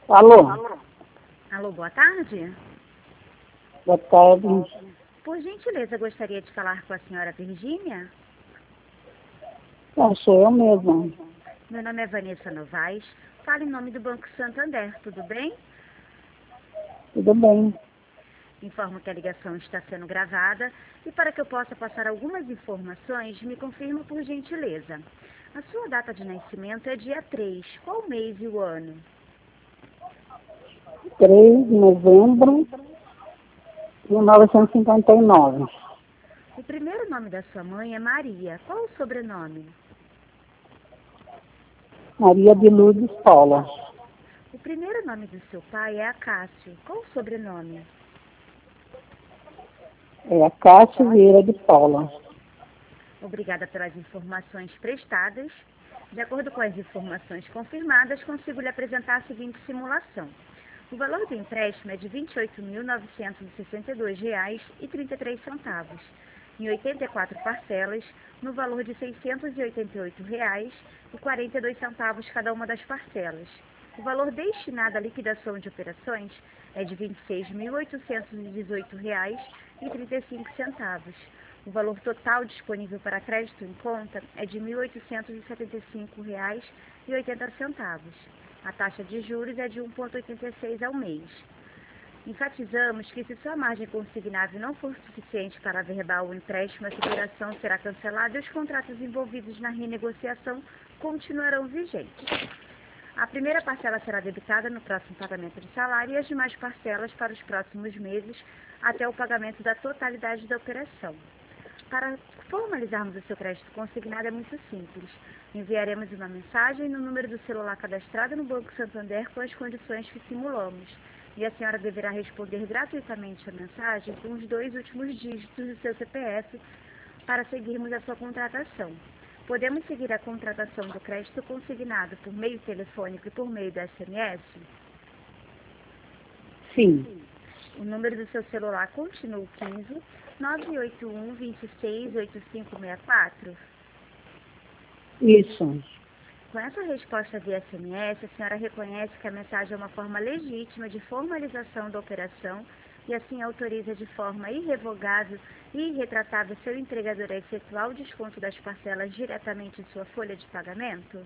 Alô, Alô, boa tarde. boa tarde. Por gentileza, gostaria de falar com a senhora Virgínia. Sou eu mesma. Meu nome é Vanessa Novaes. Falo em nome do Banco Santander, tudo bem? Tudo bem. Informo que a ligação está sendo gravada e para que eu possa passar algumas informações, me confirma por gentileza. A sua data de nascimento é dia 3. Qual o mês e o ano? 3 de novembro de 1959. O primeiro nome da sua mãe é Maria. Qual o sobrenome? Maria de Lourdes Paula. O primeiro nome do seu pai é Acácio. Qual o sobrenome? É a Cássio Vieira de Paula. Obrigada pelas informações prestadas. De acordo com as informações confirmadas, consigo lhe apresentar a seguinte simulação. O valor do empréstimo é de R$ 28.962,33, em 84 parcelas, no valor de R$ 688,42 cada uma das parcelas. O valor destinado à liquidação de operações é de R$ 26.818,35. O valor total disponível para crédito em conta é de R$ 1.875,80. A taxa de juros é de 1,86 ao mês. Enfatizamos que se sua margem consignável não for suficiente para averbar o empréstimo, a operação será cancelada e os contratos envolvidos na renegociação continuarão vigentes. A primeira parcela será debitada no próximo pagamento de salário e as demais parcelas para os próximos meses até o pagamento da totalidade da operação. Para formalizarmos o seu crédito consignado é muito simples. Enviaremos uma mensagem no número do celular cadastrado no Banco Santander com as condições que simulamos. E a senhora deverá responder gratuitamente a mensagem com os 2 últimos dígitos do seu CPF para seguirmos a sua contratação. Podemos seguir a contratação do crédito consignado por meio telefônico e por meio do SMS? Sim. O número do seu celular continua o 15 981 26 8564? Isso. Com essa resposta via SMS, a senhora reconhece que a mensagem é uma forma legítima de formalização da operação e assim autoriza de forma irrevogável e irretratável seu entregador a efetuar o desconto das parcelas diretamente em sua folha de pagamento?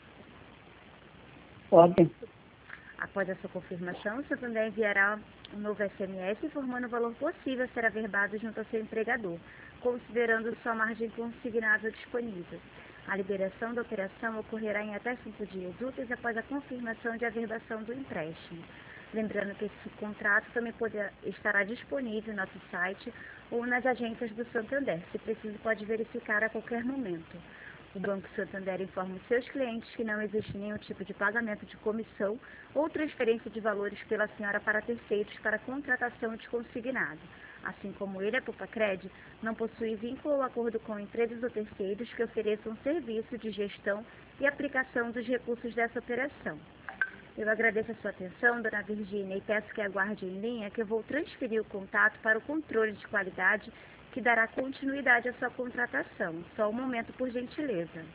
Pode. Após a sua confirmação, o Santander enviará um novo SMS informando o valor possível a ser averbado junto ao seu empregador, considerando sua margem consignável disponível. A liberação da operação ocorrerá em até 5 dias úteis após a confirmação de averbação do empréstimo. Lembrando que esse contrato também estará disponível no nosso site ou nas agências do Santander. Se preciso, pode verificar a qualquer momento. O Banco Santander informa os seus clientes que não existe nenhum tipo de pagamento de comissão ou transferência de valores pela senhora para terceiros para contratação de consignado. Assim como ele, a Pupacred, não possui vínculo ou acordo com empresas ou terceiros que ofereçam serviço de gestão e aplicação dos recursos dessa operação. Eu agradeço a sua atenção, dona Virgínia, e peço que aguarde em linha que eu vou transferir o contato para o controle de qualidade que dará continuidade à sua contratação. Só um momento, por gentileza.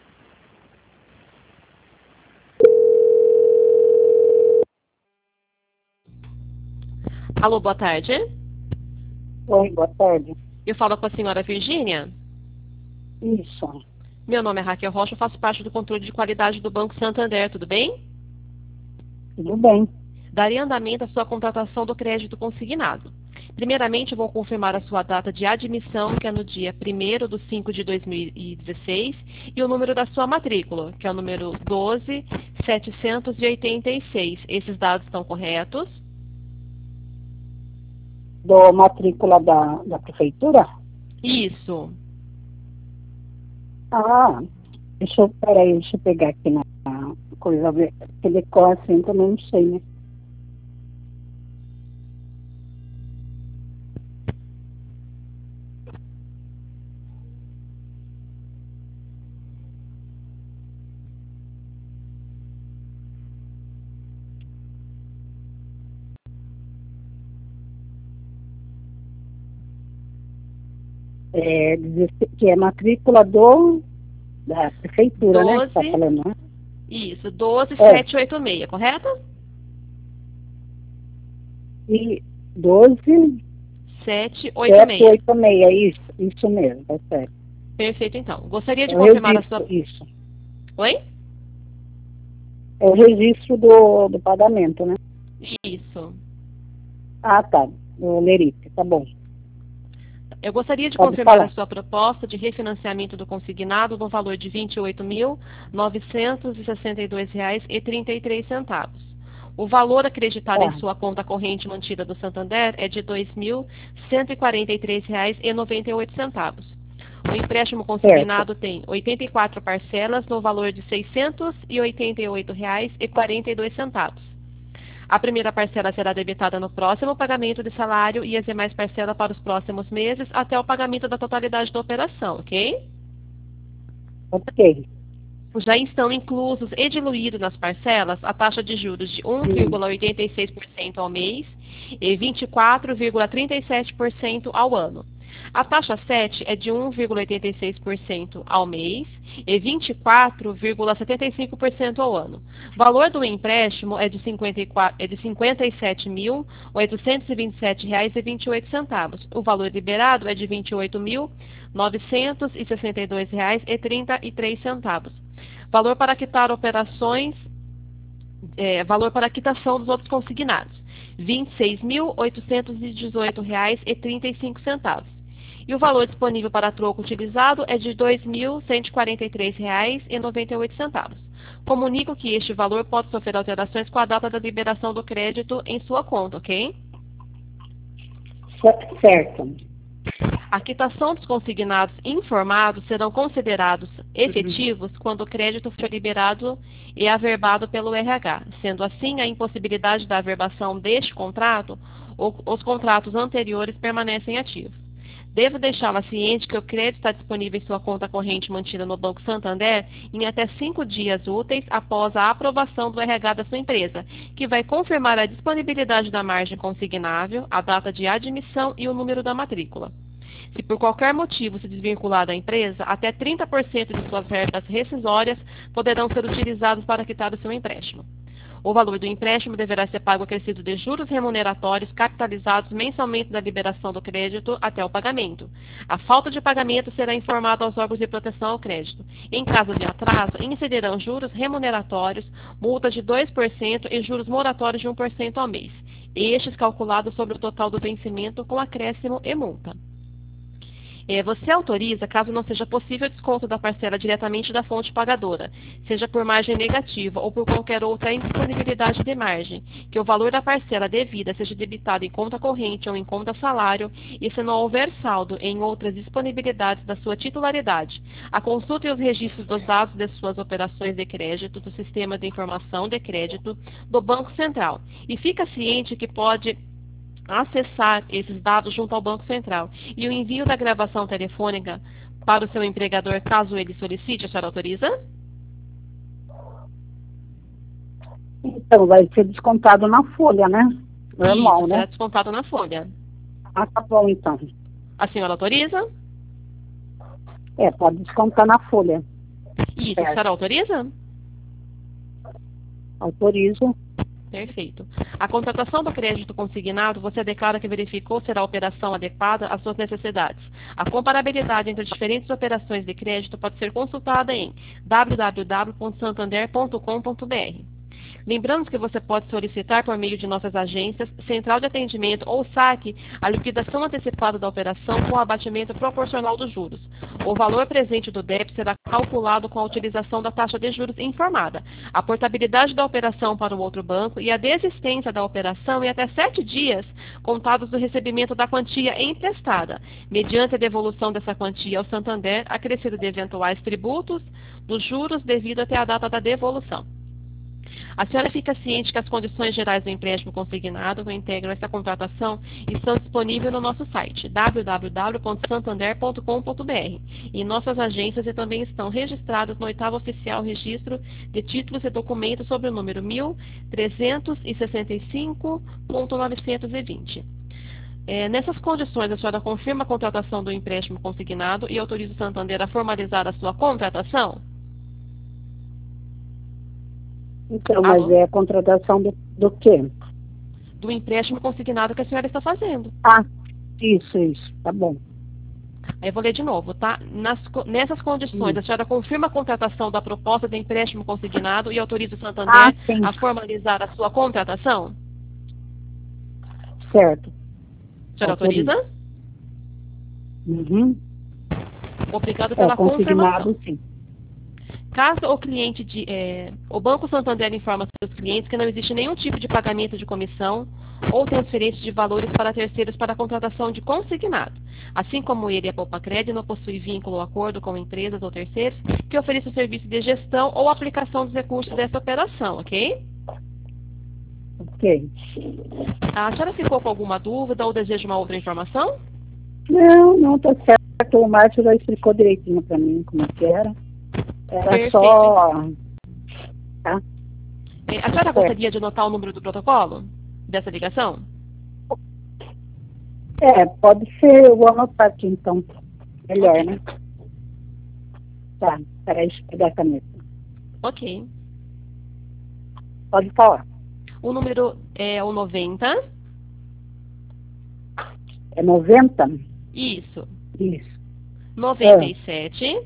Alô, boa tarde. Oi, boa tarde. Eu falo com a senhora Virgínia. Isso. Meu nome é Raquel Rocha, eu faço parte do controle de qualidade do Banco Santander, tudo bem? Tudo bem. Darei andamento à sua contratação do crédito consignado. Primeiramente, eu vou confirmar a sua data de admissão, que é no dia 1º/5/2016, e o número da sua matrícula, que é o número 12.786. Esses dados estão corretos? Do matrícula da prefeitura? Isso. Peraí, deixa eu pegar aqui na coisa, ver. Ele corre assim, também não sei, né? Que é matrícula da prefeitura, né? Que tá 12, falando, né? isso, 12786, correto? e 12, 786. 786, isso mesmo, tá certo. Perfeito, então. Gostaria de É o confirmar a registro, sua... isso. Oi? É o registro do pagamento, né? Isso. Ah, tá. O Lerice, tá bom. Eu gostaria de Pode confirmar a falar. sua proposta de refinanciamento do consignado no valor de R$ 28.962,33. O valor acreditado em Tá, sua conta corrente mantida do Santander é de R$ 2.143,98. O empréstimo certo. consignado tem 84 parcelas no valor de R$ 688,42. A primeira parcela será debitada no próximo pagamento de salário e as demais parcelas para os próximos meses até o pagamento da totalidade da operação, ok? Ok. Já estão inclusos e diluídos nas parcelas a taxa de juros de Sim. 1,86% ao mês e 24,37% ao ano. A taxa 7 é de 1,86% ao mês e 24,75% ao ano. O valor do empréstimo é de R$ 57.827,28. O valor liberado é de R$ 28.962,33. Valor para quitar operações, valor para quitação dos outros consignados, R$ 26.818,35. E o valor disponível para troco utilizado é de R$ 2.143,98. Comunico que este valor pode sofrer alterações com a data da liberação do crédito em sua conta, ok? Certo. A quitação dos consignados informados serão considerados efetivos quando o crédito for liberado e averbado pelo RH. Sendo assim, a impossibilidade da averbação deste contrato, os contratos anteriores permanecem ativos. Devo deixá-la ciente que o crédito está disponível em sua conta corrente mantida no Banco Santander em até 5 dias úteis após a aprovação do RH da sua empresa, que vai confirmar a disponibilidade da margem consignável, a data de admissão e o número da matrícula. Se por qualquer motivo se desvincular da empresa, até 30% de suas verbas rescisórias poderão ser utilizados para quitar o seu empréstimo. O valor do empréstimo deverá ser pago acrescido de juros remuneratórios capitalizados mensalmente da liberação do crédito até o pagamento. A falta de pagamento será informada aos órgãos de proteção ao crédito. Em caso de atraso, incidirão juros remuneratórios, multas de 2% e juros moratórios de 1% ao mês. Estes calculados sobre o total do vencimento com acréscimo e multa. Você autoriza, caso não seja possível, o desconto da parcela diretamente da fonte pagadora, seja por margem negativa ou por qualquer outra indisponibilidade de margem, que o valor da parcela devida seja debitado em conta corrente ou em conta salário e se não houver saldo em outras disponibilidades da sua titularidade. A consulta e os registros dos dados de suas operações de crédito do Sistema de Informação de Crédito do Banco Central. E fica ciente que pode acessar esses dados junto ao Banco Central. E o envio da gravação telefônica para o seu empregador, caso ele solicite, a senhora autoriza? Então, vai ser descontado na folha, né? Isso, Normal, será né? descontado na folha. Ah, tá bom, então. A senhora autoriza? Pode descontar na folha. Isso, a Certo. senhora autoriza? Autorizo. Perfeito. A contratação do crédito consignado, você declara que verificou ser a operação adequada às suas necessidades. A comparabilidade entre diferentes operações de crédito pode ser consultada em www.santander.com.br. Lembramos que você pode solicitar por meio de nossas agências, central de atendimento ou saque a liquidação antecipada da operação com abatimento proporcional dos juros. O valor presente do débito será calculado com a utilização da taxa de juros informada. A portabilidade da operação para o outro banco e a desistência da operação em até 7 dias contados do recebimento da quantia emprestada, mediante a devolução dessa quantia ao Santander, acrescido de eventuais tributos dos juros devido até a data da devolução. A senhora fica ciente que as condições gerais do empréstimo consignado que integram essa contratação estão disponíveis no nosso site www.santander.com.br e nossas agências também estão registradas no 8º Oficial Registro de Títulos e Documentos sobre o número 1365.920. Nessas condições, a senhora confirma a contratação do empréstimo consignado e autoriza o Santander a formalizar a sua contratação? Então, Alô? mas é a contratação do quê? do empréstimo consignado que a senhora está fazendo. Ah, isso, tá bom. Aí eu vou ler de novo, tá? Nessas condições, a senhora confirma a contratação da proposta de empréstimo consignado e autoriza o Santander Sim. a formalizar a sua contratação? Certo. A senhora autoriza? Uhum. Obrigado pela confirmação. Sim. Caso o cliente o Banco Santander informa seus clientes que não existe nenhum tipo de pagamento de comissão ou transferência de valores para terceiros para a contratação de consignado. Assim como ele, a Poupacred não possui vínculo ou acordo com empresas ou terceiros que ofereçam serviço de gestão ou aplicação dos recursos dessa operação, ok? Ok. A senhora ficou com alguma dúvida ou deseja uma outra informação? Não, tá certo. O Márcio já explicou direitinho para mim como é que era. Era Perfeito. só... Tá? A senhora gostaria de anotar o número do protocolo dessa ligação? Pode ser. Eu vou anotar aqui, então. Melhor, Ok. né? Tá, peraí, deixa eu pegar a caneta. Ok. Pode falar. O número é o 90. É 90? Isso. Isso. 97.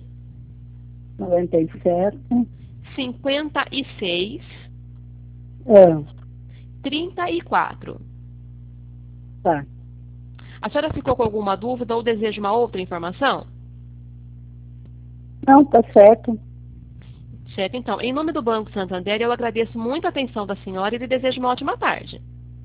97. 56. Ah, 34. tá. A senhora ficou com alguma dúvida ou deseja uma outra informação? Não, tá certo. Certo, então. Em nome do Banco Santander, eu agradeço muito a atenção da senhora e lhe desejo uma ótima tarde.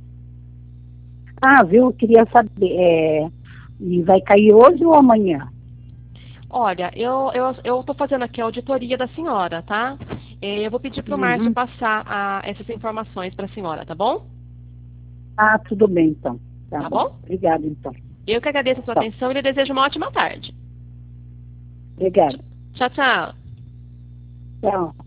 Viu? Eu queria saber. E vai cair hoje ou amanhã? Olha, eu estou fazendo aqui a auditoria da senhora, tá? Eu vou pedir para o Márcio passar essas informações para a senhora, tá bom? Tudo bem, então. Tá bom? Obrigada, então. Eu que agradeço a sua atenção e lhe desejo uma ótima tarde. Obrigada. Tchau, tchau. Tchau.